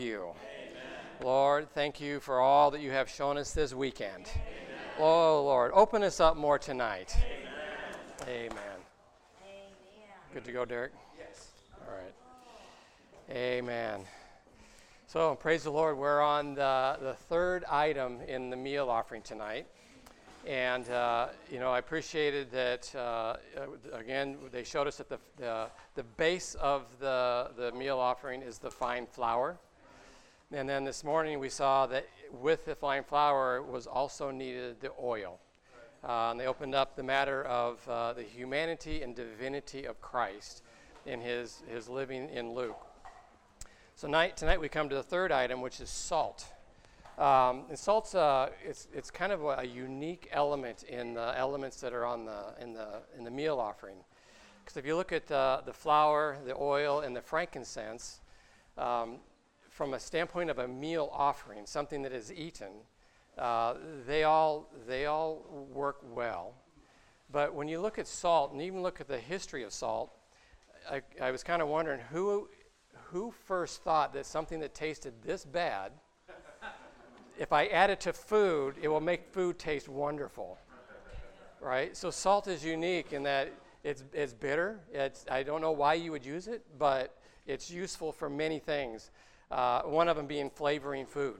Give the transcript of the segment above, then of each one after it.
You. Lord, thank you for all that you have shown us this weekend. Oh, Lord, open us up more tonight. Amen. Good to go, Derek? Yes. All right. Amen. So, praise the Lord. We're on the third item in the meal offering tonight. And, I appreciated that, again, they showed us that the base of the meal offering is the fine flour. And then this morning we saw that with the fine flour was also needed the oil. And they opened up the matter of the humanity and divinity of Christ in his living in Luke. So tonight we come to the third item, which is salt. And salt's it's kind of a unique element in the elements that are in the meal offering. Because if you look at the flour, the oil, and the frankincense, from a standpoint of a meal offering, something that is eaten, they all work well. But when you look at salt, and even look at the history of salt, I was kind of wondering who first thought that something that tasted this bad, if I add it to food, it will make food taste wonderful, right? So salt is unique in that it's bitter. I don't know why you would use it, but it's useful for many things. One of them being flavoring food.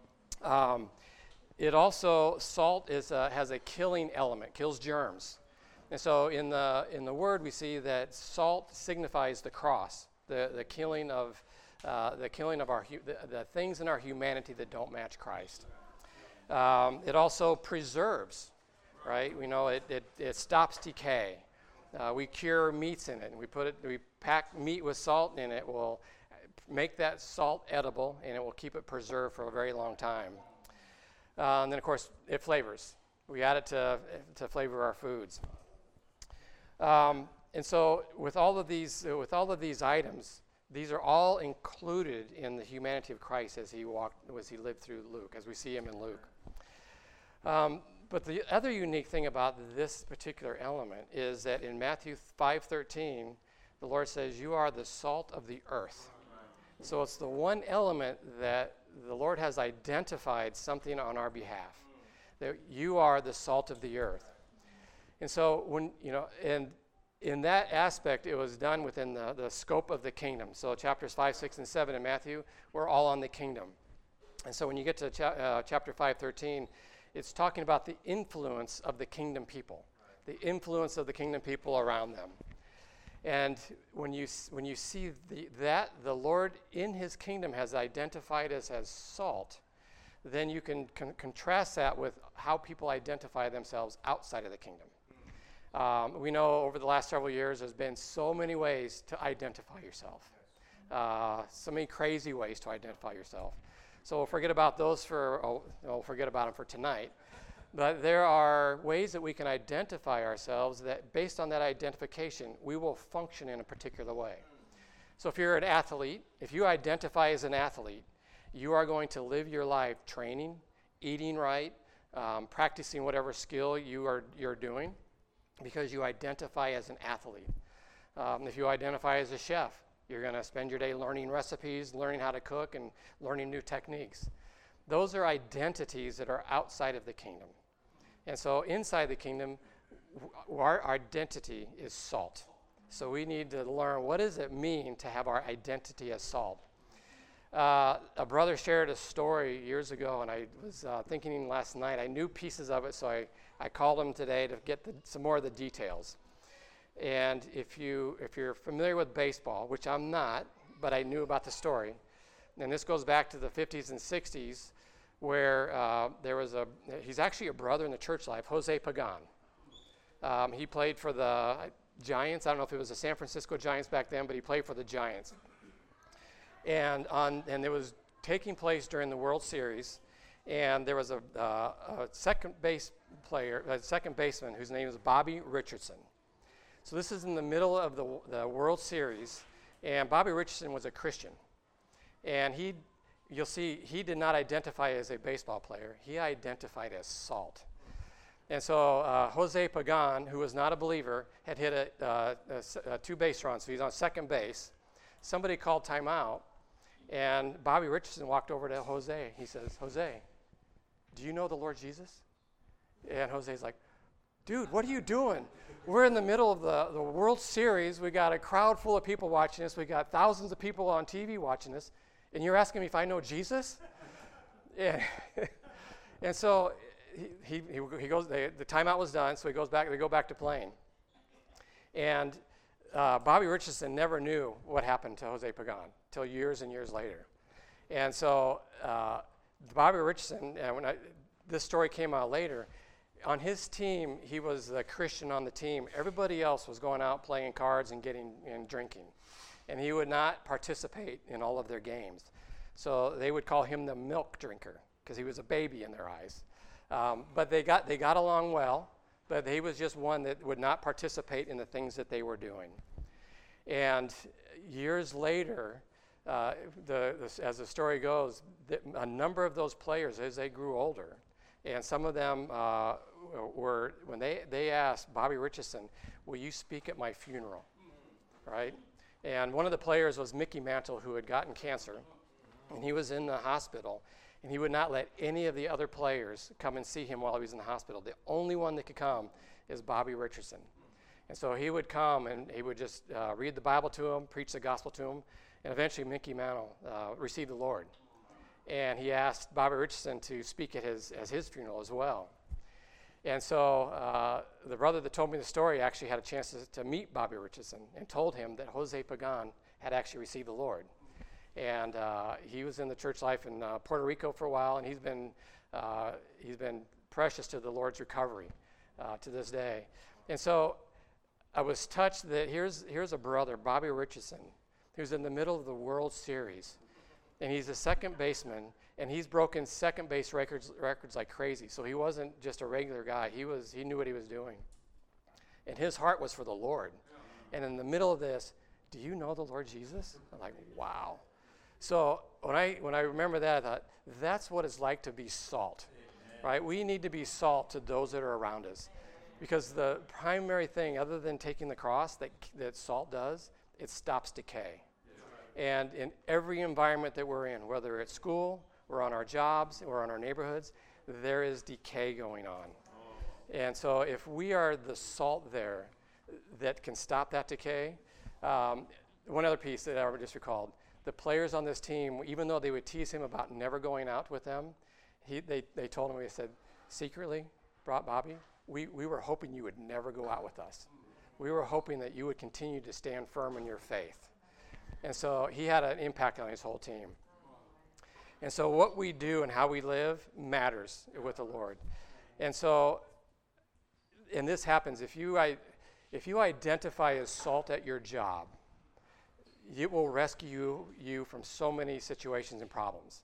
It also, salt has a killing element, kills germs. And so in the word we see that salt signifies the cross, the killing of the things in our humanity that don't match Christ. It also preserves, right? We know it stops decay. We cure meats in it, and we pack meat with salt, and it will make that salt edible, and it will keep it preserved for a very long time. And then, of course, it flavors. We add it to flavor our foods. And so, with all of these items, these are all included in the humanity of Christ as he lived through Luke, as we see him in Luke. But the other unique thing about this particular element is that in Matthew 5:13, the Lord says, "You are the salt of the earth." So it's the one element that the Lord has identified something on our behalf, that you are the salt of the earth. And so and in that aspect, it was done within the scope of the kingdom. So chapters 5, 6, and 7 in Matthew, we're all on the kingdom. And so when you get to chapter 5:13, it's talking about the influence of the kingdom people, the influence of the kingdom people around them. And when you see that the Lord in his kingdom has identified us as salt, then you can contrast that with how people identify themselves outside of the kingdom. We know over the last several years there's been so many ways to identify yourself, so many crazy ways to identify yourself. So we'll forget about those we'll forget about them for tonight. But there are ways that we can identify ourselves that based on that identification, we will function in a particular way. So if you're an athlete, if you identify as an athlete, you are going to live your life training, eating right, practicing whatever skill you're doing because you identify as an athlete. If you identify as a chef, you're going to spend your day learning recipes, learning how to cook, and learning new techniques. Those are identities that are outside of the kingdom. And so inside the kingdom, our identity is salt. So we need to learn, what does it mean to have our identity as salt? A brother shared a story years ago, and I was thinking last night. I knew pieces of it, so I called him today to get some more of the details. And if you're familiar with baseball, which I'm not, but I knew about the story, and this goes back to the 50s and 60s, where he's actually a brother in the church life, Jose Pagan. He played for the Giants. I don't know if it was the San Francisco Giants back then, but he played for the Giants. And it was taking place during the World Series, and there was a second baseman whose name is Bobby Richardson. So this is in the middle of the World Series, and Bobby Richardson was a Christian. And you'll see he did not identify as a baseball player. He identified as salt. And so Jose Pagan, who was not a believer, had hit a two base run, so he's on second base. Somebody called timeout, And Bobby Richardson walked over to Jose. He says, Jose, do you know the Lord Jesus? And Jose's like, dude, what are you doing? We're in the middle of the World Series. We got a crowd full of people watching us. We got thousands of people on TV watching us. And you're asking me if I know Jesus? And, and so he goes, the timeout was done, so they go back to playing. And Bobby Richardson never knew what happened to Jose Pagan till years and years later. And so Bobby Richardson, this story came out later, on his team, he was the Christian on the team. Everybody else was going out playing cards and drinking. And he would not participate in all of their games. So they would call him the milk drinker because he was a baby in their eyes. But they got along well, but he was just one that would not participate in the things that they were doing. And years later, as the story goes, a number of those players, as they grew older, and some of them were, when they asked Bobby Richardson, will you speak at my funeral, right? And one of the players was Mickey Mantle, who had gotten cancer, and he was in the hospital, and he would not let any of the other players come and see him while he was in the hospital. The only one that could come is Bobby Richardson. And so he would come, and he would just read the Bible to him, preach the gospel to him, and eventually Mickey Mantle received the Lord. And he asked Bobby Richardson to speak at his funeral as well. And so the brother that told me the story actually had a chance to meet Bobby Richardson and told him that Jose Pagan had actually received the Lord. And he was in the church life in Puerto Rico for a while, and he's been precious to the Lord's recovery to this day. And so I was touched that here's a brother, Bobby Richardson, who's in the middle of the World Series. And he's a second baseman, and he's broken second base records like crazy. So he wasn't just a regular guy. He knew what he was doing. And his heart was for the Lord. And in the middle of this, do you know the Lord Jesus? I'm like, wow. So when I remember that, I thought, that's what it's like to be salt, right? We need to be salt to those that are around us. Because the primary thing, other than taking the cross, that salt does, it stops decay. And in every environment that we're in, whether it's school, or on our jobs, or on our neighborhoods, there is decay going on. And so if we are the salt there that can stop that decay, one other piece that I just recalled, the players on this team, even though they would tease him about never going out with them, they told him, they said, secretly, Bobby, we were hoping you would never go out with us. We were hoping that you would continue to stand firm in your faith. And so he had an impact on his whole team. And so what we do and how we live matters with the Lord. And so, and this happens, if you identify as salt at your job, it will rescue you from so many situations and problems.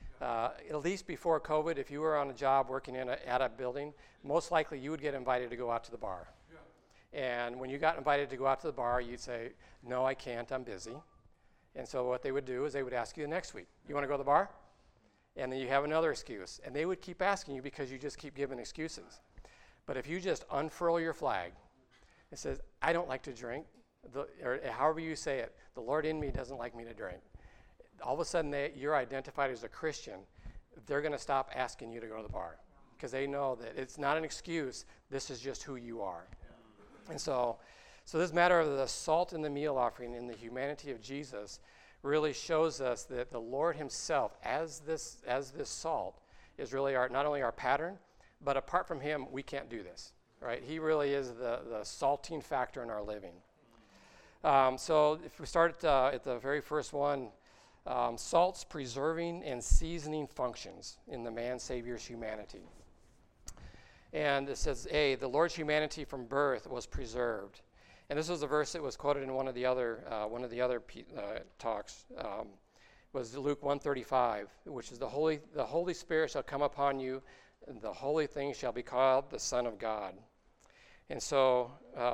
At least before COVID, if you were on a job working at a building, most likely you would get invited to go out to the bar. Yeah. And when you got invited to go out to the bar, you'd say, no, I can't, I'm busy. And so what they would do is they would ask you the next week, you want to go to the bar? And then you have another excuse. And they would keep asking you because you just keep giving excuses. But if you just unfurl your flag, it says, I don't like to drink, or however you say it, the Lord in me doesn't like me to drink. All of a sudden, you're identified as a Christian. They're going to stop asking you to go to the bar because they know that it's not an excuse. This is just who you are. And so this matter of the salt in the meal offering in the humanity of Jesus really shows us that the Lord himself, as this salt, is really not only our pattern, but apart from him, we can't do this. Right? He really is the salting factor in our living. So if we start at the very first one, salt's preserving and seasoning functions in the man-Savior's humanity. And it says, A, the Lord's humanity from birth was preserved. And this was a verse that was quoted in one of the other talks. Was Luke 1:35, which is the Holy Spirit shall come upon you, and the holy thing shall be called the Son of God. And so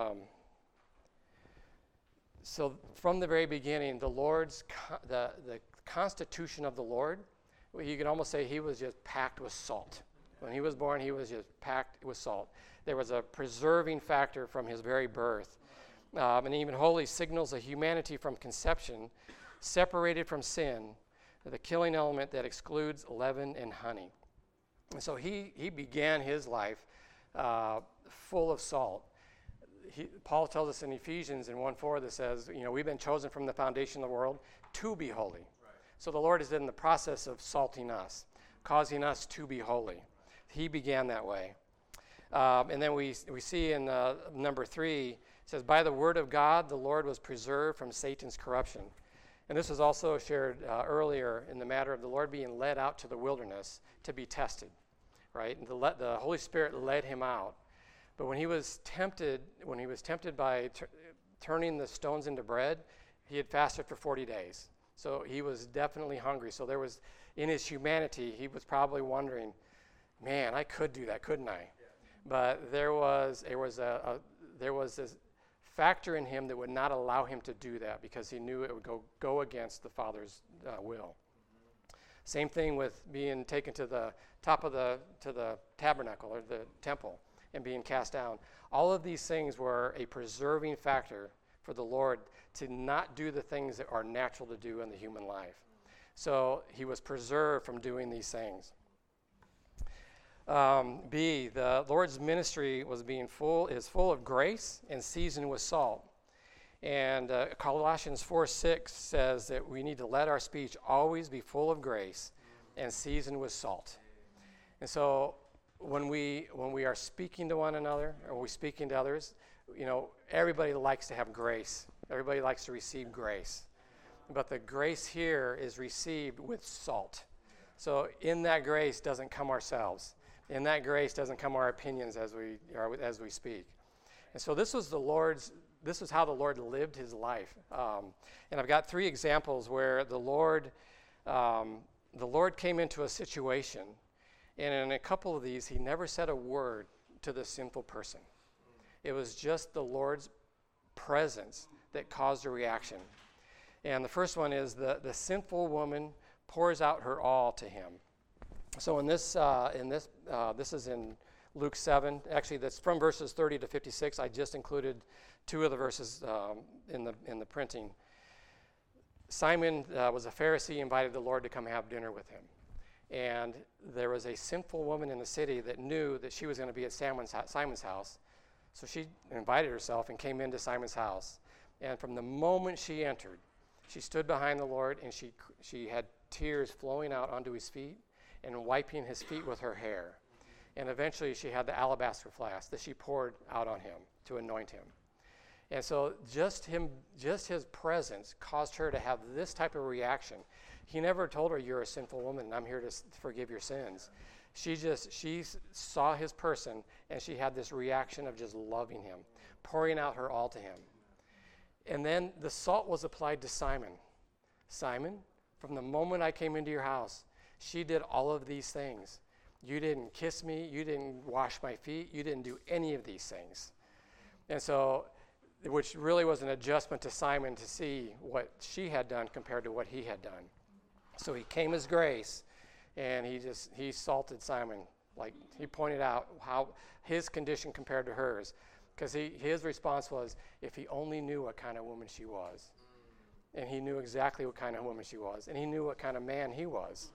from the very beginning, the constitution of the Lord, you can almost say he was just packed with salt. When he was born, he was just packed with salt. There was a preserving factor from his very birth. And even holy signals a humanity from conception, separated from sin, the killing element that excludes leaven and honey. And so he began his life full of salt. Paul tells us in Ephesians in 1:4 that says, we've been chosen from the foundation of the world to be holy. Right. So the Lord is in the process of salting us, causing us to be holy. He began that way. And then we see in number 3, it says, by the word of God, the Lord was preserved from Satan's corruption. And this was also shared earlier in the matter of the Lord being led out to the wilderness to be tested, right? And the Holy Spirit led him out. But when he was tempted by turning the stones into bread, he had fasted for 40 days. So he was definitely hungry. So there was, in his humanity, he was probably wondering, man, I could do that, couldn't I? Yeah. But there was this factor in him that would not allow him to do that because he knew it would go against the Father's will. Mm-hmm. Same thing with being taken to the top of the tabernacle or the temple and being cast down. All of these things were a preserving factor for the Lord to not do the things that are natural to do in the human life. So he was preserved from doing these things. B, the Lord's ministry is full of grace and seasoned with salt. And Colossians 4:6 says that we need to let our speech always be full of grace and seasoned with salt. And so when we are speaking to one another or we're speaking to others, everybody likes to have grace. Everybody likes to receive grace. But the grace here is received with salt. So in that grace doesn't come ourselves. In that grace doesn't come our opinions as we speak. And so this was how the Lord lived his life. And I've got 3 examples where the Lord came into a situation. And in a couple of these, he never said a word to the sinful person. It was just the Lord's presence that caused a reaction. And the first one is the sinful woman pours out her all to him. So this is in Luke 7. Actually, that's from verses 30 to 56. I just included 2 of the verses in the printing. Simon was a Pharisee, invited the Lord to come have dinner with him. And there was a sinful woman in the city that knew that she was going to be at Simon's house. So she invited herself and came into Simon's house. And from the moment she entered, she stood behind the Lord and she had tears flowing out onto his feet and wiping his feet with her hair. And eventually she had the alabaster flask that she poured out on him to anoint him. And so just his presence caused her to have this type of reaction. He never told her, you're a sinful woman, and I'm here to forgive your sins. She saw his person, and she had this reaction of just loving him, pouring out her all to him. And then the salt was applied to Simon. Simon, from the moment I came into your house, she did all of these things. You didn't kiss me. You didn't wash my feet. You didn't do any of these things. And so, which really was an adjustment to Simon to see what she had done compared to what he had done. So he came as grace, and he salted Simon. Like he pointed out how his condition compared to hers. Because his response was, if he only knew what kind of woman she was. And he knew exactly what kind of woman she was. And he knew what kind of man he was.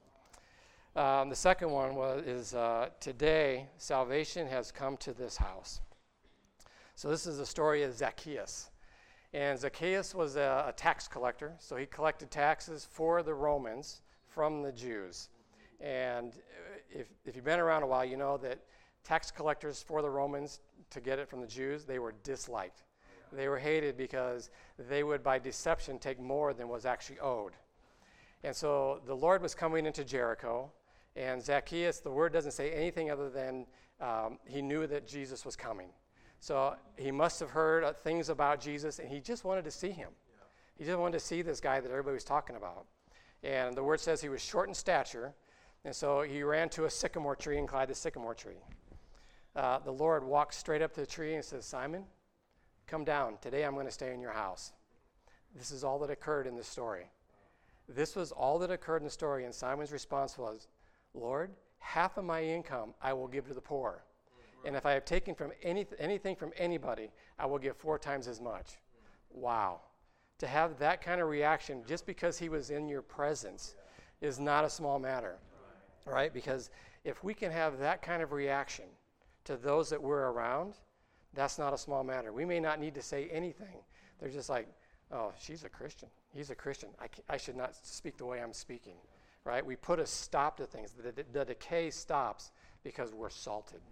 The second one is today, salvation has come to this house. So this is the story of Zacchaeus. And Zacchaeus was a tax collector. So he collected taxes for the Romans from the Jews. And if you've been around a while, you know that tax collectors for the Romans, to get it from the Jews, they were disliked. They were hated because they would, by deception, take more than was actually owed. And so the Lord was coming into Jericho, and Zacchaeus, the word doesn't say anything other than he knew that Jesus was coming. So he must have heard things about Jesus, and he just wanted to see him. Yeah. He just wanted to see this guy that everybody was talking about. And the word says he was short in stature, and so he ran to a sycamore tree and climbed the sycamore tree. The Lord walked straight up to the tree and says, Simon, come down. Today I'm going to stay in your house. This is all that occurred in this story. This was all that occurred in the story, and Simon's response was, Lord, half of my income I will give to the poor. And if I have taken from anything from anybody, I will give 4 times as much. Wow. to have that kind of reaction just because he was in your presence is not a small matter, right? Because if we can have that kind of reaction to those that we're around, that's not a small matter. We may not need to say anything. They're just like, oh, she's a Christian. He's a Christian. I should not speak the way I'm speaking, right? We put a stop to things. The decay stops because we're salted.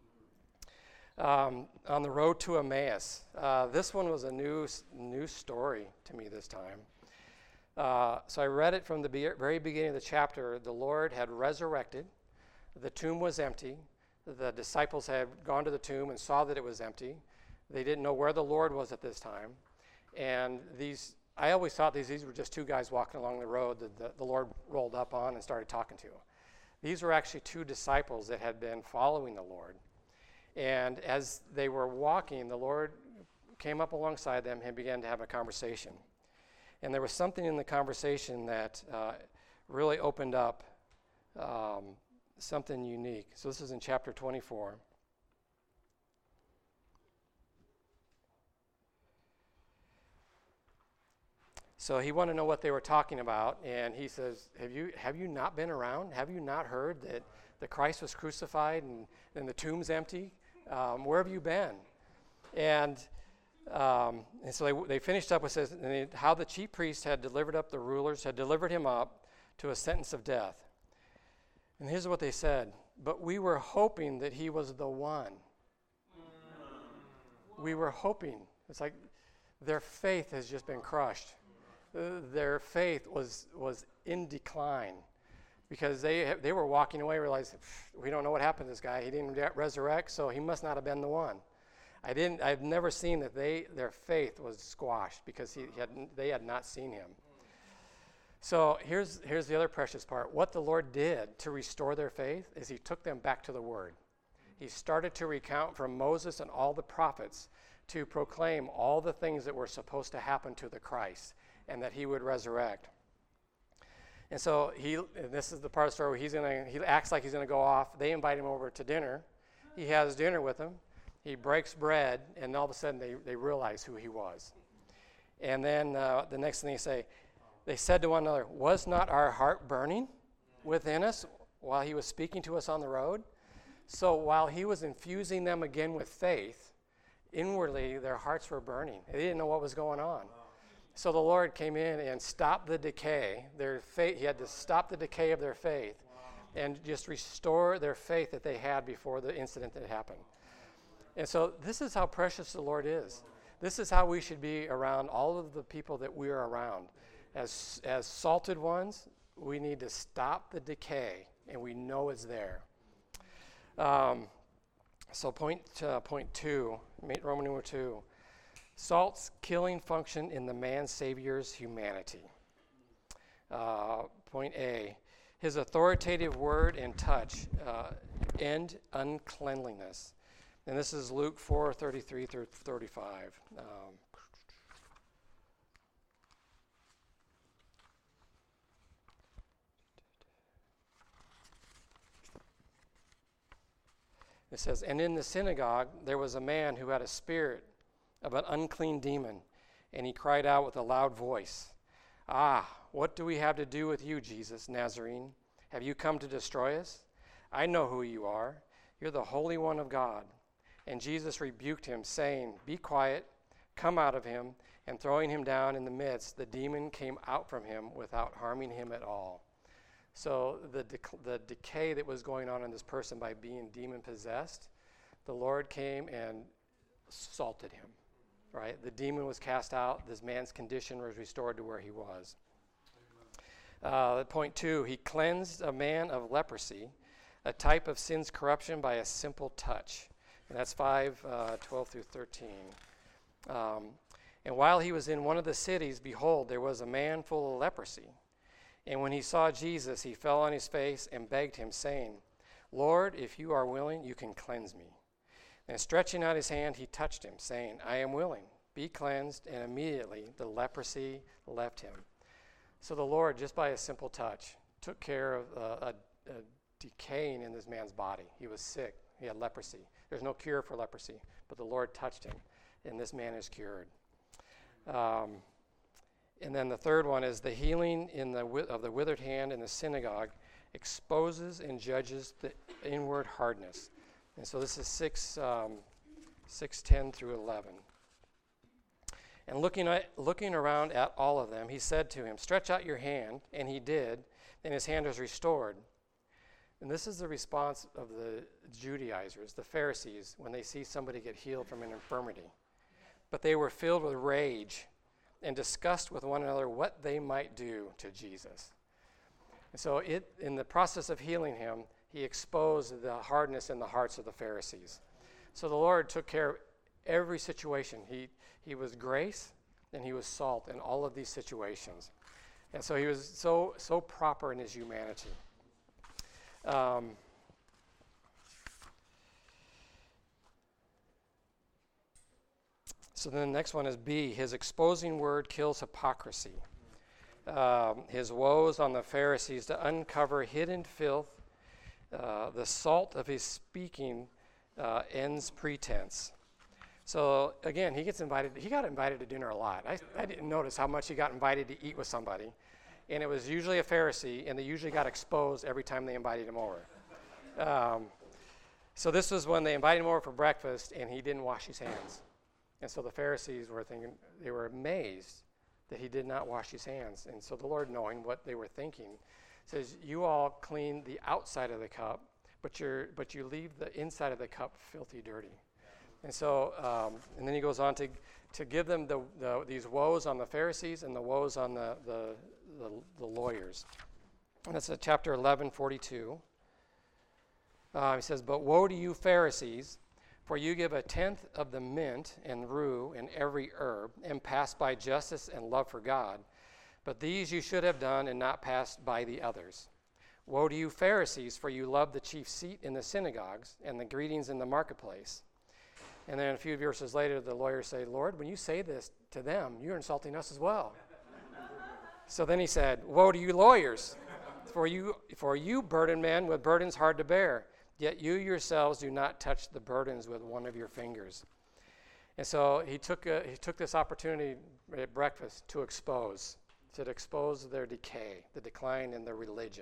On the road to Emmaus, this one was a new story to me this time. So I read it from the very beginning of the chapter. The Lord had resurrected. The tomb was empty. The disciples had gone to the tomb and saw that it was empty. They didn't know where the Lord was at this time. And I always thought these were just two guys walking along the road that the Lord rolled up on and started talking to. These were actually two disciples that had been following the Lord. And as they were walking, the Lord came up alongside them and began to have a conversation. And there was something in the conversation that really opened up something unique. So this is in chapter 24. So he wanted to know what they were talking about, and he says, have you not been around? Have you not heard that the Christ was crucified and the tomb's empty? Where have you been? And so they finished up with this, how the chief priests had delivered up the rulers, had delivered him up to a sentence of death. And here's what they said, but we were hoping that he was the one. We were hoping. It's like their faith has just been crushed. Their faith was in decline because they were walking away, realized we don't know what happened to this guy. He didn't resurrect, so he must not have been the one. I've never seen that their faith was squashed because they had not seen him. So here's the other precious part. What the Lord did to restore their faith is he took them back to the Word. He started to recount from Moses and all the prophets to proclaim all the things that were supposed to happen to the Christ and that he would resurrect. And so and this is the part of the story where he acts like he's going to go off. They invite him over to dinner. He has dinner with them. He breaks bread, and all of a sudden they realize who he was. And then the next thing they said to one another, was not our heart burning within us while he was speaking to us on the road? So while he was infusing them again with faith, inwardly their hearts were burning. They didn't know what was going on. So the Lord came in and stopped the decay. Their faith, he had to stop the decay of their faith and just restore their faith that they had before the incident that happened. And so this is how precious the Lord is. This is how we should be around all of the people that we're around. As salted ones, we need to stop the decay, and we know it's there. So point 2, Roman number 2. Salt's killing function in the man-savior's humanity. Point A, his authoritative word and touch end uncleanliness. And this is Luke 4:33 through 35. It says, and in the synagogue there was a man who had a spirit of an unclean demon, and he cried out with a loud voice, ah, what do we have to do with you, Jesus, Nazarene? Have you come to destroy us? I know who you are. You're the Holy One of God. And Jesus rebuked him, saying, be quiet, come out of him. And throwing him down in the midst, the demon came out from him without harming him at all. So the decay that was going on in this person by being demon-possessed, the Lord came and salted him, right? The demon was cast out. This man's condition was restored to where he was. Point 2, he cleansed a man of leprosy, a type of sin's corruption by a simple touch. And that's 5:12 through 13. And while he was in one of the cities, behold, there was a man full of leprosy. And when he saw Jesus, he fell on his face and begged him, saying, Lord, if you are willing, you can cleanse me. And stretching out his hand, he touched him, saying, I am willing, be cleansed. And immediately the leprosy left him. So the Lord, just by a simple touch, took care of a decaying in this man's body. He was sick. He had leprosy. There's no cure for leprosy, but the Lord touched him, and this man is cured. And then the third one is the healing of the withered hand in the synagogue exposes and judges the inward hardness. And so this is 6:10 through 11. And looking around at all of them, he said to him, "Stretch out your hand." And he did, and his hand was restored. And this is the response of the Judaizers, the Pharisees, when they see somebody get healed from an infirmity. But they were filled with rage and discussed with one another what they might do to Jesus. And so in the process of healing him, he exposed the hardness in the hearts of the Pharisees. So the Lord took care of every situation. He was grace and he was salt in all of these situations. And so he was so proper in his humanity. So then the next one is B. His exposing word kills hypocrisy. His woes on the Pharisees to uncover hidden filth. The salt of his speaking ends pretense. So again, he got invited to dinner a lot. I didn't notice how much he got invited to eat with somebody. And it was usually a Pharisee, and they usually got exposed every time they invited him over. So this was when they invited him over for breakfast, and he didn't wash his hands. And so the Pharisees were thinking, they were amazed that he did not wash his hands. And so the Lord, knowing what they were thinking, says, you all clean the outside of the cup, but you leave the inside of the cup filthy dirty. And so, and then he goes on to give them these woes on the Pharisees and the woes on the lawyers. And that's chapter 11:42. He says, "But woe to you Pharisees, for you give a tenth of the mint and rue and every herb, and pass by justice and love for God. But these you should have done and not passed by the others. Woe to you Pharisees, for you love the chief seat in the synagogues and the greetings in the marketplace." And then a few verses later, the lawyers say, "Lord, when you say this to them, you're insulting us as well." So then he said, "Woe to you lawyers, for you burden men with burdens hard to bear, yet you yourselves do not touch the burdens with one of your fingers." And so he took this opportunity at breakfast to expose their decay, the decline in their religion.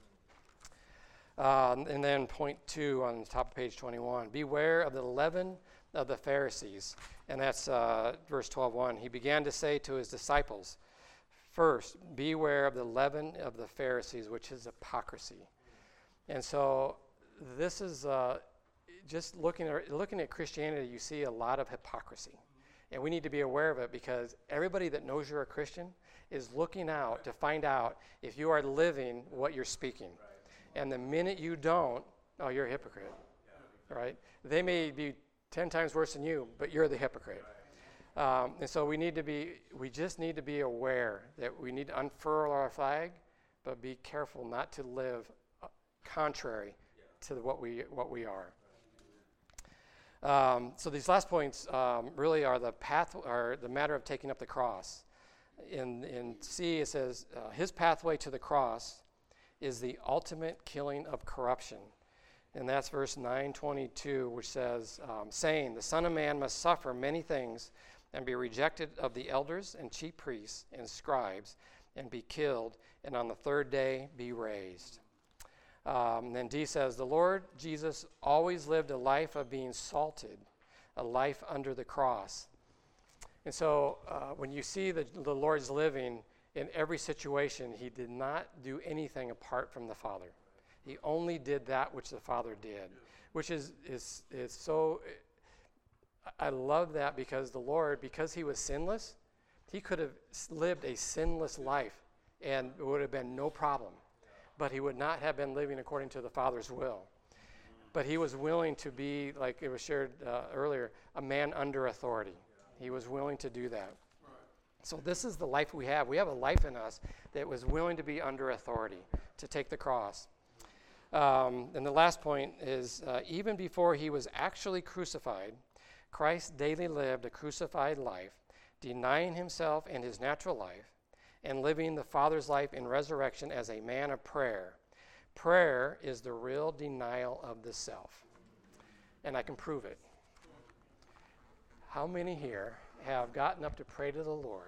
And then point 2 on the top of page 21, "Beware of the leaven of the Pharisees." And that's verse 12:1. He began to say to his disciples, "First, beware of the leaven of the Pharisees, which is hypocrisy." And so this is just looking at Christianity, you see a lot of hypocrisy. And we need to be aware of it, because everybody that knows you're a Christian is looking out to find out if you are living what you're speaking. Right. And the minute you don't, oh, you're a hypocrite. Yeah. Right? They may be 10 times worse than you, but you're the hypocrite. Right. And so we just need to be aware that we need to unfurl our flag, but be careful not to live contrary to what we are. So these last points really are the matter of taking up the cross. In C, it says, his pathway to the cross is the ultimate killing of corruption. And that's verse 9:22, which says, saying, "The Son of Man must suffer many things and be rejected of the elders and chief priests and scribes and be killed, and on the third day be raised." And then D says, "The Lord Jesus always lived a life of being salted, a life under the cross." And so when you see the Lord's living in every situation, he did not do anything apart from the Father. He only did that which the Father did, which is so, I love that, because the Lord, because he was sinless, he could have lived a sinless life and it would have been no problem. But he would not have been living according to the Father's will. But he was willing to be, like it was shared earlier, a man under authority. He was willing to do that. So this is the life we have. We have a life in us that was willing to be under authority, to take the cross. And the last point is, even before he was actually crucified, Christ daily lived a crucified life, denying himself and his natural life, and living the Father's life in resurrection as a man of prayer. Prayer is the real denial of the self. And I can prove it. How many here have gotten up to pray to the Lord,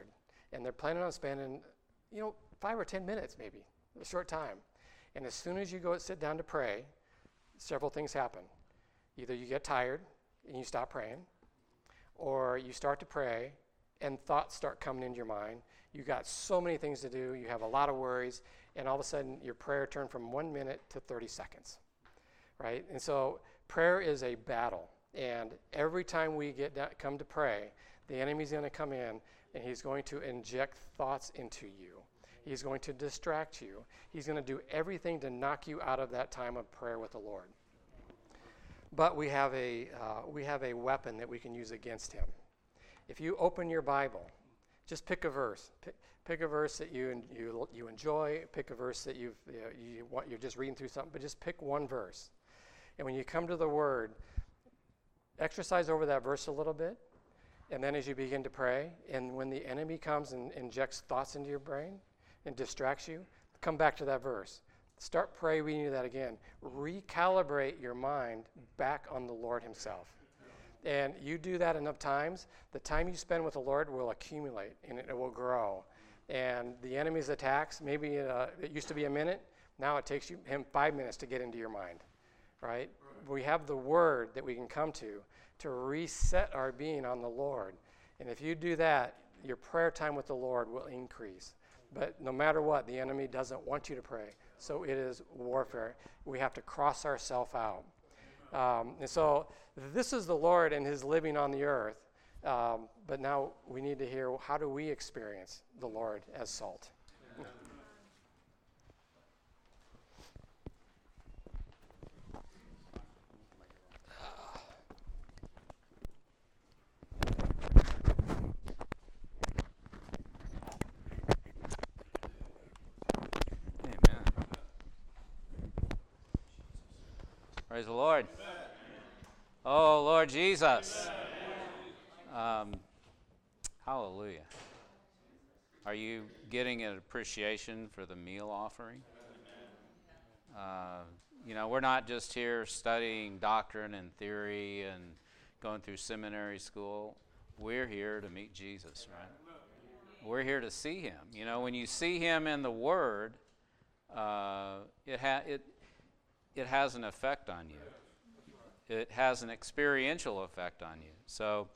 and they're planning on spending, 5 or 10 minutes maybe, a short time. And as soon as you go and sit down to pray, several things happen. Either you get tired and you stop praying, or you start to pray and thoughts start coming into your mind. You got so many things to do, you have a lot of worries, and all of a sudden your prayer turned from 1 minute to 30 seconds, right? And so prayer is a battle, and every time we come to pray, the enemy's going to come in and he's going to inject thoughts into you. He's going to distract you. He's going to do everything to knock you out of that time of prayer with the Lord. But we have a weapon that we can use against him. If you open your Bible, just pick a verse. Pick a verse that you enjoy. Pick a verse that you're just reading through something. But just pick one verse. And when you come to the Word, exercise over that verse a little bit. And then as you begin to pray, and when the enemy comes and injects thoughts into your brain and distracts you, come back to that verse. Start reading that again. Recalibrate your mind back on the Lord himself. And you do that enough times, the time you spend with the Lord will accumulate and it will grow. And the enemy's attacks, maybe it used to be a minute, now it takes him 5 minutes to get into your mind, right? We have the Word that we can come to reset our being on the Lord. And if you do that, your prayer time with the Lord will increase. But no matter what, the enemy doesn't want you to pray. So it is warfare. We have to cross ourselves out. And so this is the Lord and his living on the earth. But now we need to hear, how do we experience the Lord as salt? Praise the Lord. Oh, Lord Jesus. Hallelujah. Are you getting an appreciation for the meal offering? We're not just here studying doctrine and theory and going through seminary school. We're here to meet Jesus, right? We're here to see him. When you see him in the Word, it has an effect on you. It has an experiential effect on you. So,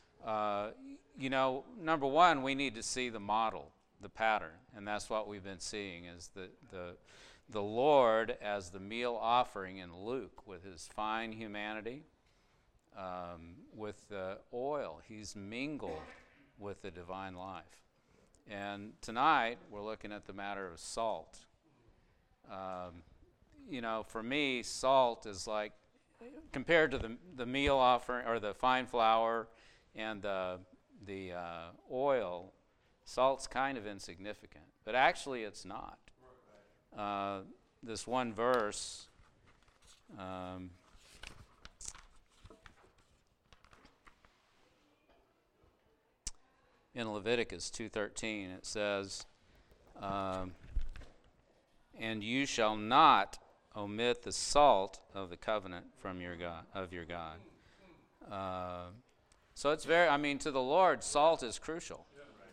number one, we need to see the model, the pattern, and that's what we've been seeing is the Lord as the meal offering in Luke with his fine humanity, with the oil. He's mingled with the divine life. And tonight, we're looking at the matter of salt. For me, salt is like, compared to the meal offering or the fine flour and the oil, salt's kind of insignificant. But actually, it's not. This one verse, in Leviticus 2:13, it says, "And you shall not omit the salt of the covenant from your God, of your God." So it's to the Lord, salt is crucial.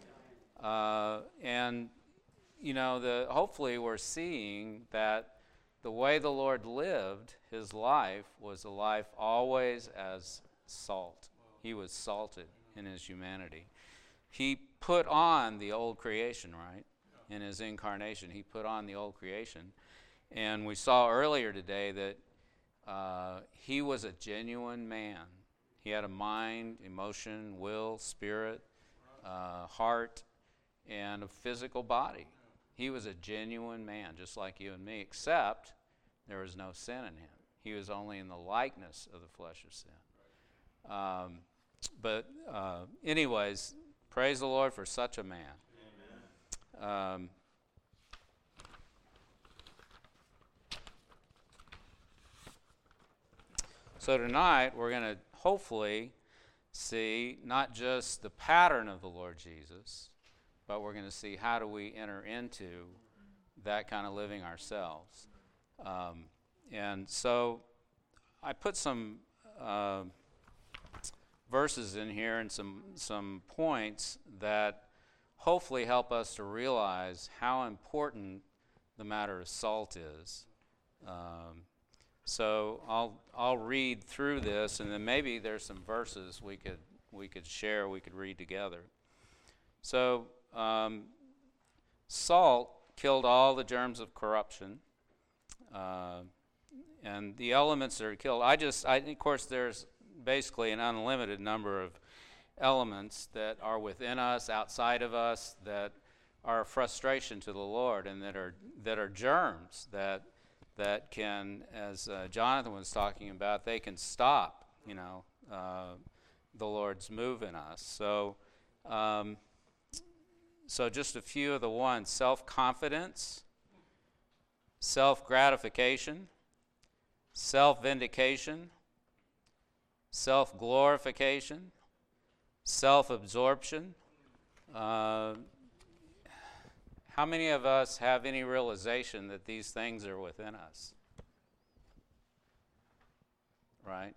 Hopefully we're seeing that the way the Lord lived his life was a life always as salt. He was salted in his humanity. He put on the old creation, right? In his incarnation, he put on the old creation. And we saw earlier today that he was a genuine man. He had a mind, emotion, will, spirit, heart, and a physical body. He was a genuine man, just like you and me, except there was no sin in him. He was only in the likeness of the flesh of sin. Anyways, praise the Lord for such a man. So tonight, we're going to hopefully see not just the pattern of the Lord Jesus, but we're going to see how do we enter into that kind of living ourselves. And so I put some verses in here and some points that hopefully help us to realize how important the matter of salt is. So I'll read through this, and then maybe there's some verses we could share, we could read together. So salt killed all the germs of corruption, and the elements that are killed. Of course, there's basically an unlimited number of elements that are within us, outside of us, that are a frustration to the Lord, and that are germs that can, as Jonathan was talking about, they can stop, the Lord's move in us. So just a few of the ones: self-confidence, self-gratification, self-vindication, self-glorification, self-absorption. How many of us have any realization that these things are within us? Right?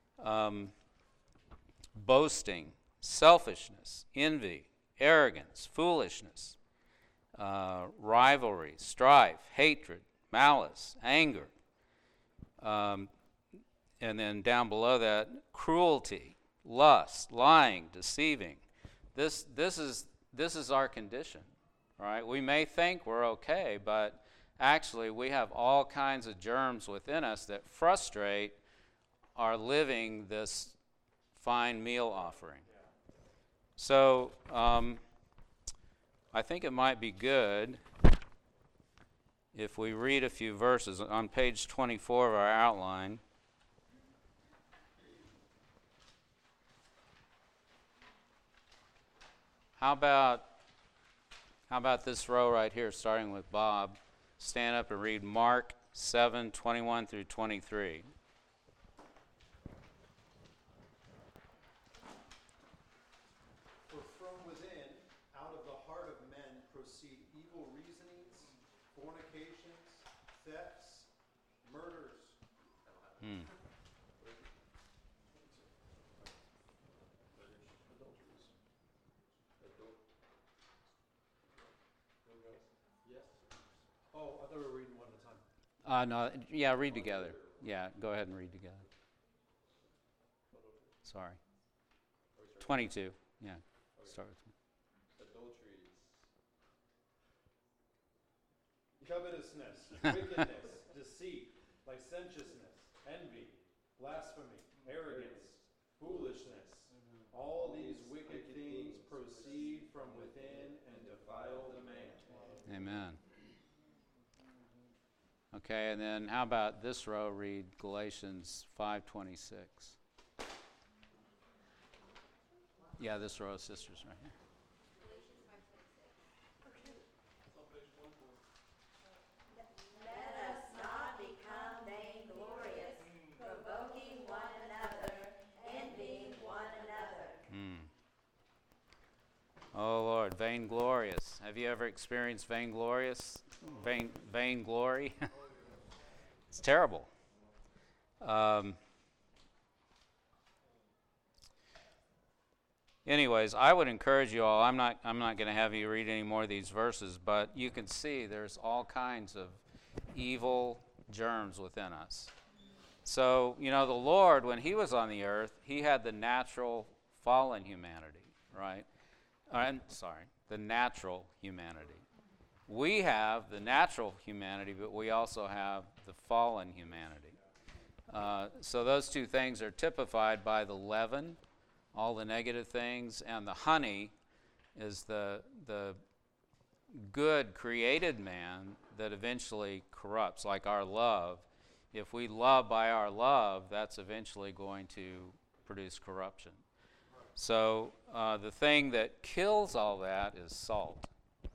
Boasting, selfishness, envy, arrogance, foolishness, rivalry, strife, hatred, malice, anger. And then down below that, cruelty, lust, lying, deceiving. This is our condition, right? We may think we're okay, but actually we have all kinds of germs within us that frustrate our living this fine meal offering. So I think it might be good if we read a few verses on page 24 of our outline. How about this row right here, starting with Bob? Stand up and read Mark 7:21 through 23. For from within, out of the heart of men, proceed evil reasonings, fornications, thefts, murders. Oh, I thought we were reading one at a time. No, yeah, read together. Yeah, go ahead and read together. Sorry. 22, yeah. Start with Adulteries, covetousness, wickedness, deceit, licentiousness, envy, blasphemy, arrogance, foolishness. All these wicked things proceed from within and defile the man. Amen. Okay, and then how about this row? Read Galatians 5:26. Yeah, this row of sisters right here. Let us not become vainglorious, provoking one another, envying one another. Oh Lord, vainglorious. Have you ever experienced vainglory? It's terrible. Anyways, I would encourage you all. I'm not going to have you read any more of these verses, but you can see there's all kinds of evil germs within us. So, the Lord, when he was on the earth, he had the natural fallen humanity, right? The natural humanity. We have the natural humanity, but we also have the fallen humanity. So those two things are typified by the leaven, all the negative things, and the honey is the good created man that eventually corrupts, like our love. If we love by our love, that's eventually going to produce corruption. So the thing that kills all that is salt.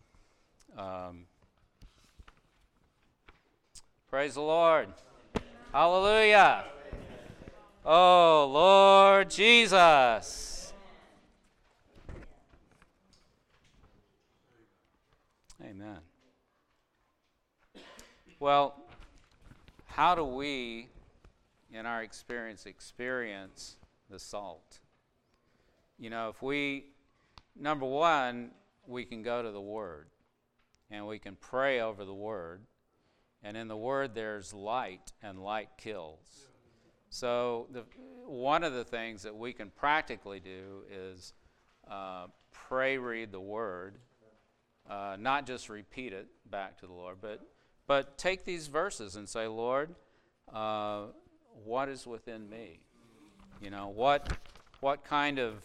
Praise the Lord. Hallelujah. Oh, Lord Jesus. Amen. Well, how do we, in our experience the salt? If we, number one, we can go to the Word, and we can pray over the Word, and in the Word there's light, and light kills. So one of the things that we can practically do is pray, read the Word, not just repeat it back to the Lord, but take these verses and say, Lord, what is within me? You know, what kind of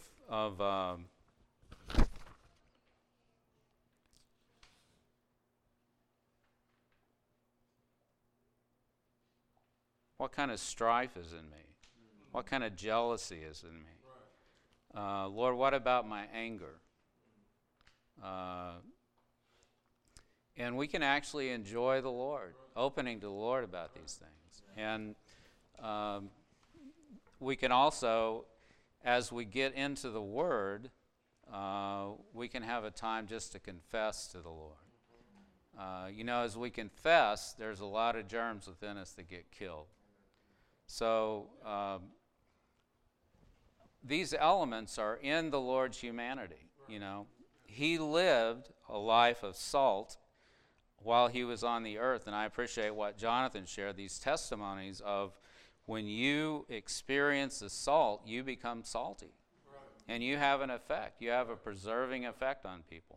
what kind of strife is in me? What kind of jealousy is in me? Lord, what about my anger? And we can actually enjoy the Lord, opening to the Lord about these things. And we can also, as we get into the Word, we can have a time just to confess to the Lord. You know, as we confess, there's a lot of germs within us that get killed. So these elements are in the Lord's humanity, you know. He lived a life of salt while he was on the earth, and I appreciate what Jonathan shared, these testimonies of when you experience the salt, you become salty. Right. And you have an effect. You have a preserving effect on people.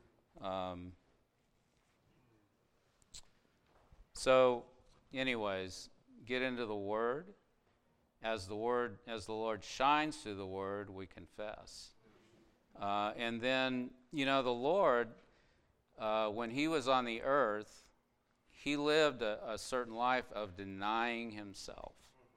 So, anyways, get into the Word. As the Lord shines through the Word, we confess. And then, you know, the Lord, when he was on the earth, he lived a certain life of denying himself.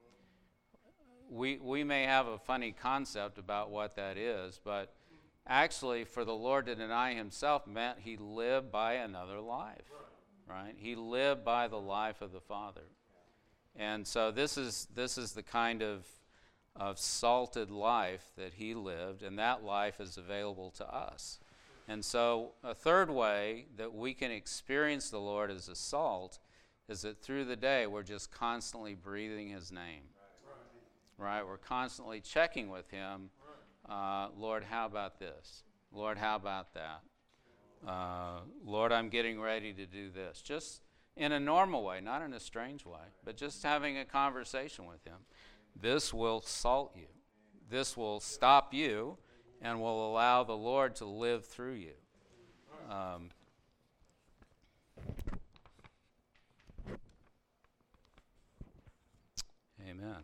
We may have a funny concept about what that is, but actually for the Lord to deny himself meant he lived by another life, right? He lived by the life of the Father. And so this is the kind of salted life that he lived, and that life is available to us. And so a third way that we can experience the Lord as a salt is that through the day we're just constantly breathing his name. Right? We're constantly checking with him. Lord, how about this? Lord, how about that? Lord, I'm getting ready to do this. Just in a normal way, not in a strange way, but just having a conversation with him. This will salt you. This will stop you and will allow the Lord to live through you. Amen.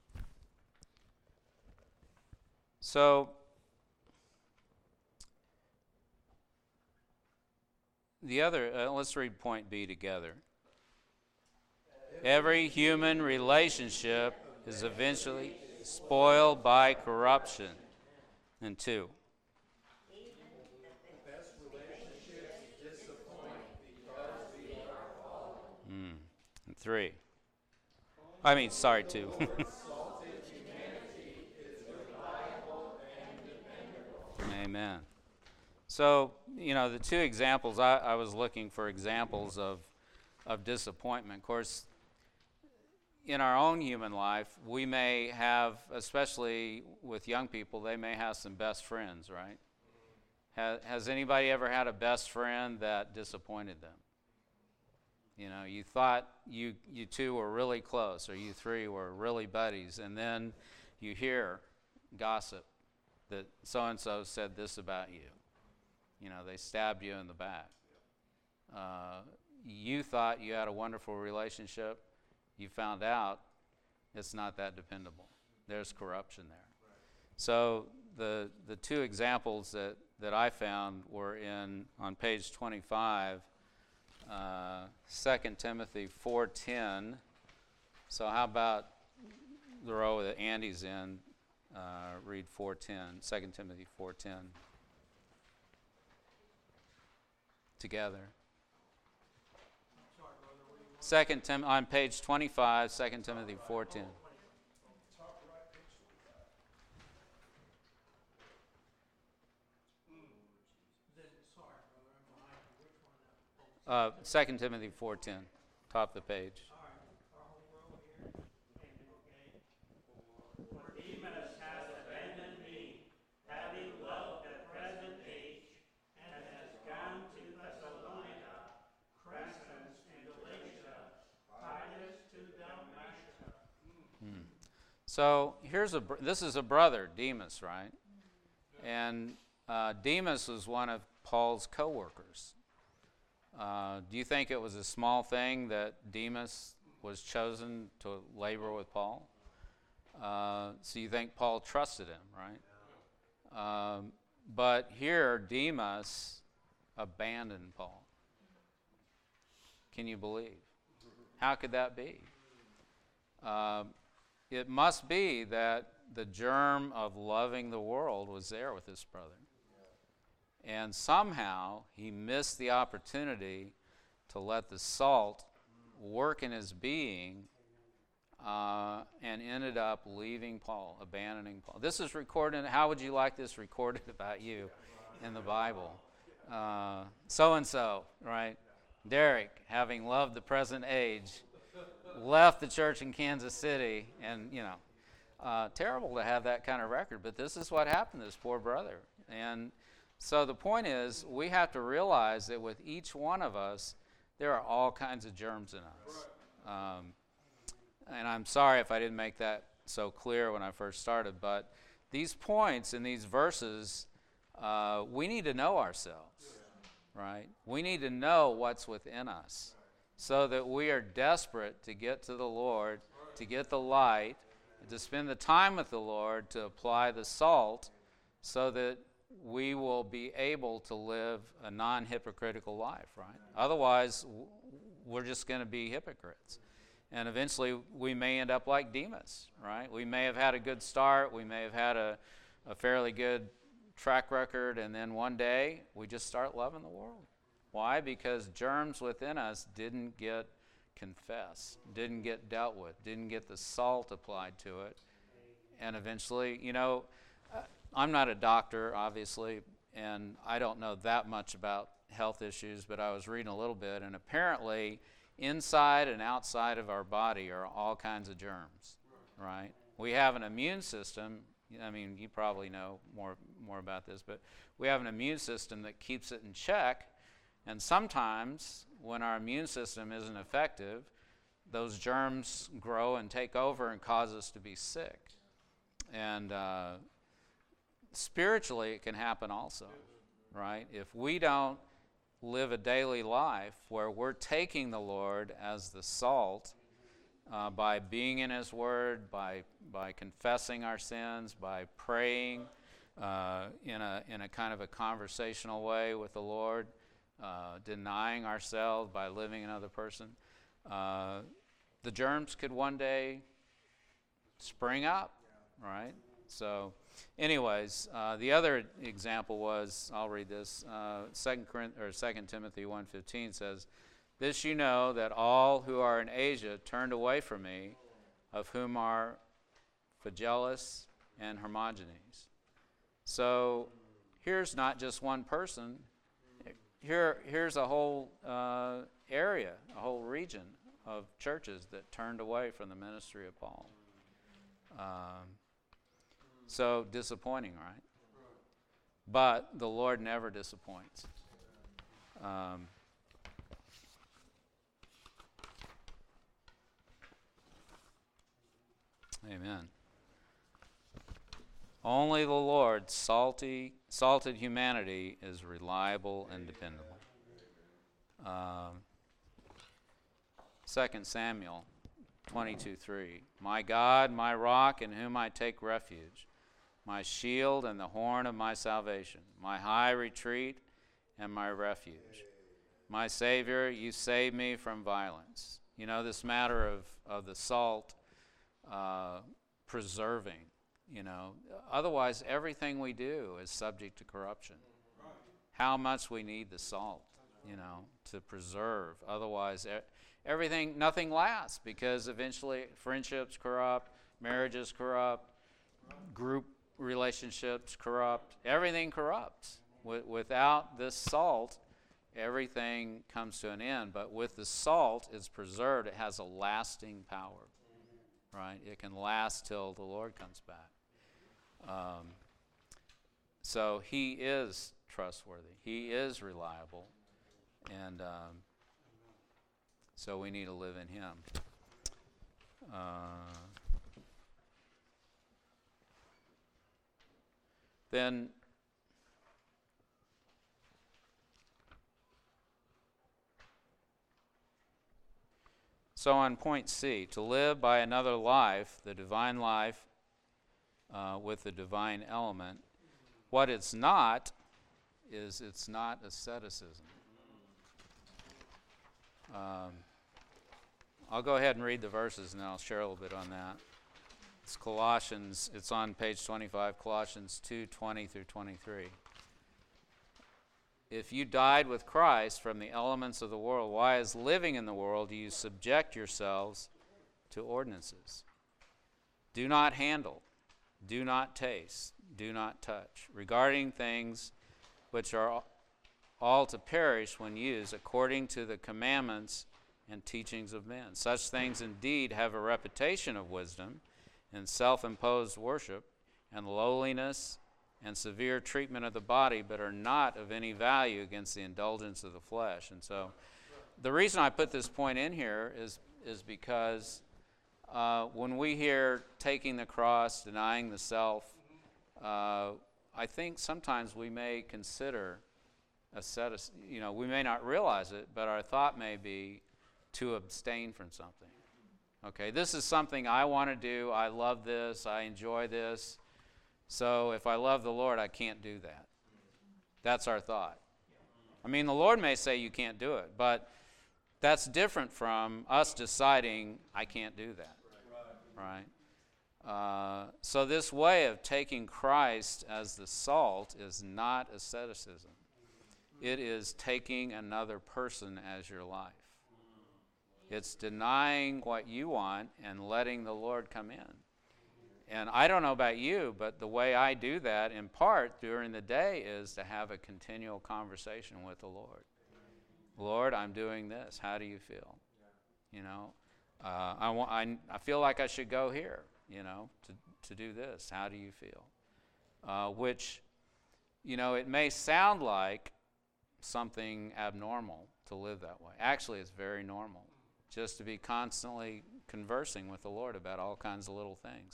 So, the other, let's read point B together. Every human relationship is eventually spoiled by corruption. And 2. The best relationships disappoint because we are fallen. And 3. 2. Amen. So, you know, the two examples, I was looking for examples of disappointment. Of course, in our own human life, we may have, especially with young people, they may have some best friends, right? Has anybody ever had a best friend that disappointed them? You know, you thought you two were really close, or you three were really buddies, and then you hear gossip that so-and-so said this about you. You know, they stabbed you in the back. You thought you had a wonderful relationship. You found out it's not that dependable. There's corruption there. Right. So the two examples that I found were on page 25, 2 Timothy 4:10. So how about the row that Andy's in? Read 4:10, 2 Timothy 4:10. Together. On page 25, 2 Timothy 4:10. Uh, 2 Timothy 4:10, top of the page. Demas has abandoned me, having loved the present age, and So this is a brother, Demas, right? And Demas was one of Paul's co-workers. Do you think it was a small thing that Demas was chosen to labor with Paul? So you think Paul trusted him, right? But here, Demas abandoned Paul. Can you believe? How could that be? It must be that the germ of loving the world was there with this brother. And somehow he missed the opportunity to let the salt work in his being and ended up leaving Paul, abandoning Paul. This is recorded. How would you like this recorded about you in the Bible? So-and-so, right? Derek, having loved the present age, left the church in Kansas City, and, terrible to have that kind of record, but this is what happened to this poor brother. And so the point is, we have to realize that with each one of us, there are all kinds of germs in us. And I'm sorry if I didn't make that so clear when I first started, but these points in these verses, we need to know ourselves, right? We need to know what's within us so that we are desperate to get to the Lord, to get the light, to spend the time with the Lord, to apply the salt so that we will be able to live a non-hypocritical life, right? Otherwise, we're just going to be hypocrites. And eventually, we may end up like Demas, right? We may have had a good start. We may have had a fairly good track record. And then one day, we just start loving the world. Why? Because germs within us didn't get confessed, didn't get dealt with, didn't get the salt applied to it. And eventually, I'm not a doctor, obviously, and I don't know that much about health issues, but I was reading a little bit, and apparently inside and outside of our body are all kinds of germs, right? We have an immune system. I mean, you probably know more about this, but we have an immune system that keeps it in check, and sometimes when our immune system isn't effective, those germs grow and take over and cause us to be sick. And spiritually, it can happen also, right? If we don't live a daily life where we're taking the Lord as the salt by being in His Word, by confessing our sins, by praying in a kind of a conversational way with the Lord, denying ourselves by living another person, the germs could one day spring up, right? So, anyways, the other example was, I'll read this, 2 Timothy 1:15 says, "This you know, that all who are in Asia turned away from me, of whom are Phygellus and Hermogenes." So here's not just one person. Here's a whole area, a whole region of churches that turned away from the ministry of Paul. So disappointing, right? But the Lord never disappoints. Amen. Only the Lord's salted humanity is reliable and dependable. 2 Samuel 22:3. "My God, my rock, in whom I take refuge, my shield and the horn of my salvation, my high retreat and my refuge. My Savior, you save me from violence." This matter of the salt preserving, Otherwise, everything we do is subject to corruption. How much we need the salt, to preserve. Otherwise, nothing lasts, because eventually friendships corrupt, marriages corrupt, group relationships corrupt. Everything corrupts. Without this salt, everything comes to an end. But with the salt, it's preserved. It has a lasting power, right? It can last till the Lord comes back. So He is trustworthy. He is reliable. And so we need to live in Him. then so on point C, to live by another life, the divine life with the divine element, what it's not is it's not asceticism. I'll go ahead and read the verses and then I'll share a little bit on that. It's Colossians, it's on page 25, Colossians 2:20 through 23. If you died with Christ from the elements of the world, why, as living in the world, do you subject yourselves to ordinances? Do not handle, do not taste, do not touch, regarding things which are all to perish when used according to the commandments and teachings of men. Such things indeed have a reputation of wisdom and self-imposed worship and lowliness and severe treatment of the body, but are not of any value against the indulgence of the flesh. And so the reason I put this point in here is because when we hear taking the cross, denying the self, I think sometimes we may consider asceticism. We may not realize it, but our thought may be to abstain from something. Okay, this is something I want to do. I love this. I enjoy this. So if I love the Lord, I can't do that. That's our thought. I mean, the Lord may say you can't do it, but that's different from us deciding I can't do that. Right? So this way of taking Christ as the salt is not asceticism. It is taking another person as your life. It's denying what you want and letting the Lord come in. And I don't know about you, but the way I do that in part during the day is to have a continual conversation with the Lord. Lord, I'm doing this. How do you feel? I feel like I should go here, to do this. How do you feel? Which, it may sound like something abnormal to live that way. Actually, it's very normal just to be constantly conversing with the Lord about all kinds of little things.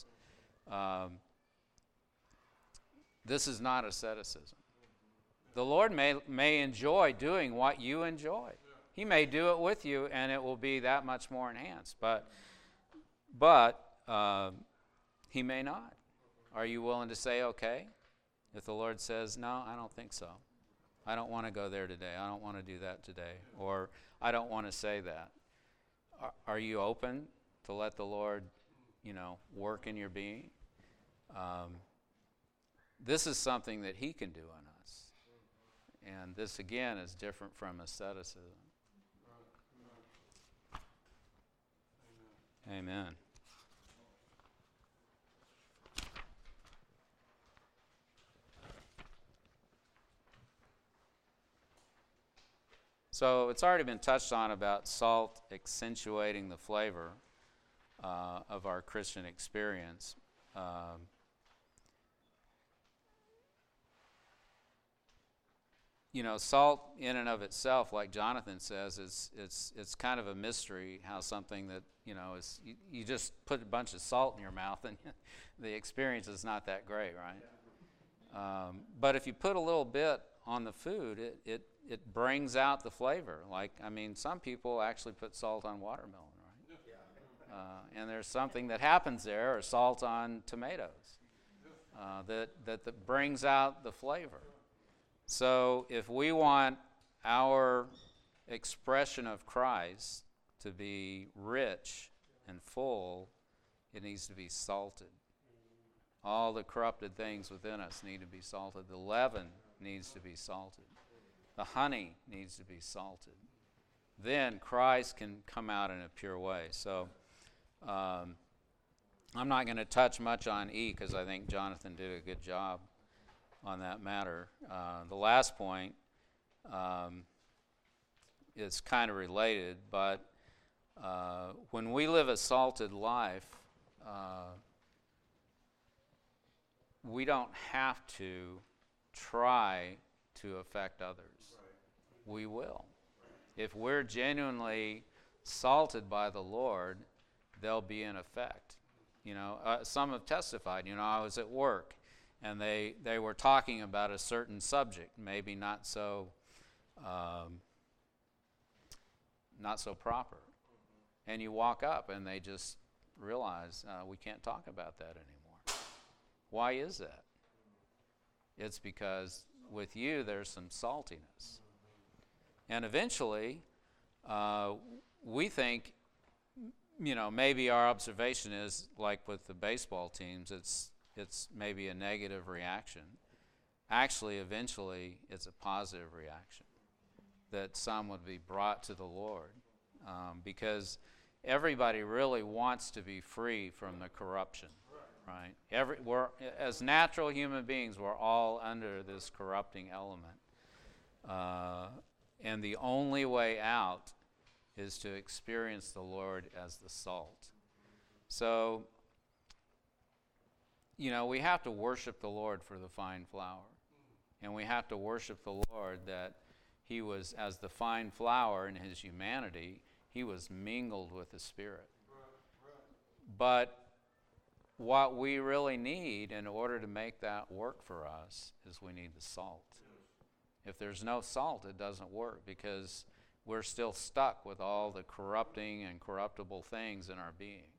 This is not asceticism. The Lord may enjoy doing what you enjoy. He may do it with you, and it will be that much more enhanced. But He may not. Are you willing to say okay? If the Lord says, no, I don't think so. I don't want to go there today. I don't want to do that today. Or I don't want to say that. Are you open to let the Lord, work in your being? This is something that He can do on us. And this, again, is different from asceticism. Amen. So it's already been touched on about salt accentuating the flavor of our Christian experience. Salt in and of itself, like Jonathan says, it's kind of a mystery how something that, is you just put a bunch of salt in your mouth and the experience is not that great, right? But if you put a little bit on the food, it brings out the flavor. Some people actually put salt on watermelon, right? And there's something that happens there, or salt on tomatoes, that brings out the flavor. So if we want our expression of Christ to be rich and full, it needs to be salted. All the corrupted things within us need to be salted. The leaven needs to be salted. The honey needs to be salted. Then Christ can come out in a pure way. So I'm not going to touch much on E because I think Jonathan did a good job on that matter. The last point is kind of related, but when we live a salted life, we don't have to try to affect others. Right. We will. Right. If we're genuinely salted by the Lord, there'll be an effect. Some have testified. I was at work, and they were talking about a certain subject, maybe not so proper. And you walk up and they just realize we can't talk about that anymore. Why is that? It's because with you there's some saltiness. And eventually we think, maybe our observation is like with the baseball teams, it's maybe a negative reaction. Actually, eventually it's a positive reaction, that some would be brought to the Lord, because everybody really wants to be free from the corruption, right? As natural human beings, we're all under this corrupting element. And the only way out is to experience the Lord as the salt. So, we have to worship the Lord for the fine flour. And we have to worship the Lord that he was, as the fine flour in his humanity, he was mingled with the Spirit. But what we really need in order to make that work for us is we need the salt. If there's no salt, it doesn't work, because we're still stuck with all the corrupting and corruptible things in our being.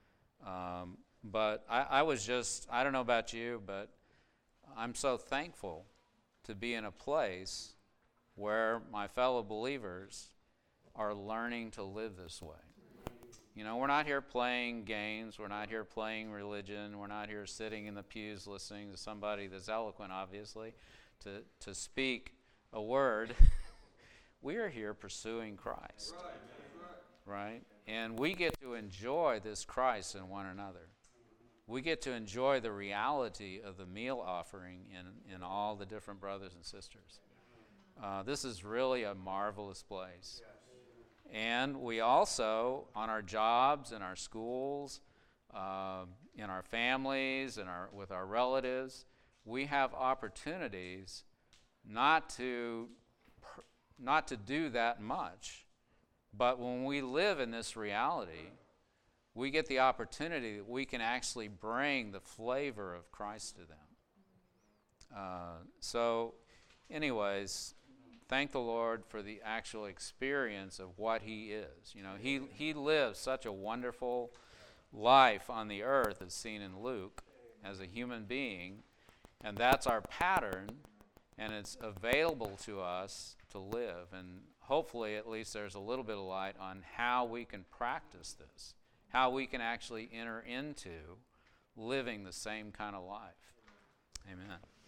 But I don't know about you, but I'm so thankful to be in a place where my fellow believers are learning to live this way. We're not here playing games. We're not here playing religion. We're not here sitting in the pews listening to somebody that's eloquent, obviously, to speak a word. We are here pursuing Christ, right? And we get to enjoy this Christ in one another. We get to enjoy the reality of the meal offering in all the different brothers and sisters. This is really a marvelous place. And we also, on our jobs, in our schools, in our families, with our relatives, we have opportunities not to do that much. But when we live in this reality, we get the opportunity that we can actually bring the flavor of Christ to them. So anyways, thank the Lord for the actual experience of what he is. He lives such a wonderful life on the earth, as seen in Luke, as a human being, and that's our pattern, and it's available to us to live. And hopefully at least there's a little bit of light on how we can practice this, how we can actually enter into living the same kind of life. Amen.